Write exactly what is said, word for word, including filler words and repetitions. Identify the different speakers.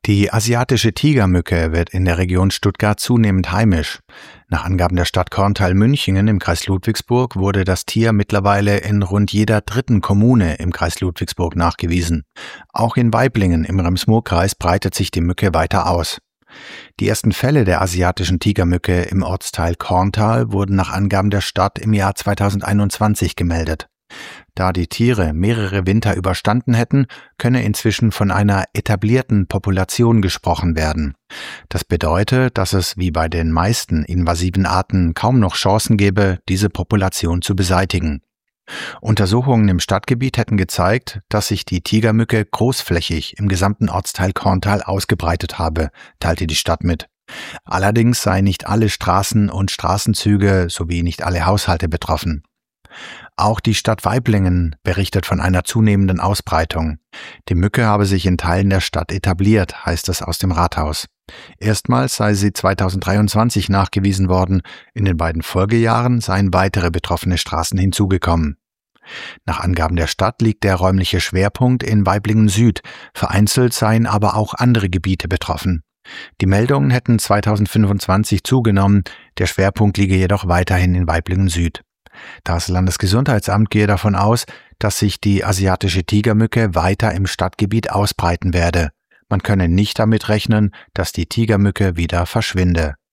Speaker 1: Die asiatische Tigermücke wird in der Region Stuttgart zunehmend heimisch. Nach Angaben der Stadt Korntal-Münchingen im Kreis Ludwigsburg wurde das Tier mittlerweile in rund jeder dritten Kommune im Kreis Ludwigsburg nachgewiesen. Auch in Waiblingen im Rems-Murr-Kreis breitet sich die Mücke weiter aus. Die ersten Fälle der asiatischen Tigermücke im Ortsteil Korntal wurden nach Angaben der Stadt im Jahr zweitausendeinundzwanzig gemeldet. Da die Tiere mehrere Winter überstanden hätten, könne inzwischen von einer etablierten Population gesprochen werden. Das bedeutet, dass es wie bei den meisten invasiven Arten kaum noch Chancen gäbe, diese Population zu beseitigen. Untersuchungen im Stadtgebiet hätten gezeigt, dass sich die Tigermücke großflächig im gesamten Ortsteil Korntal ausgebreitet habe, teilte die Stadt mit. Allerdings seien nicht alle Straßen und Straßenzüge sowie nicht alle Haushalte betroffen. Auch die Stadt Waiblingen berichtet von einer zunehmenden Ausbreitung. Die Mücke habe sich in Teilen der Stadt etabliert, heißt es aus dem Rathaus. Erstmals sei sie zweitausenddreiundzwanzig nachgewiesen worden, in den beiden Folgejahren seien weitere betroffene Straßen hinzugekommen. Nach Angaben der Stadt liegt der räumliche Schwerpunkt in Waiblingen Süd, vereinzelt seien aber auch andere Gebiete betroffen. Die Meldungen hätten zweitausendfünfundzwanzig zugenommen, der Schwerpunkt liege jedoch weiterhin in Waiblingen Süd. Das Landesgesundheitsamt gehe davon aus, dass sich die asiatische Tigermücke weiter im Stadtgebiet ausbreiten werde. Man könne nicht damit rechnen, dass die Tigermücke wieder verschwinde.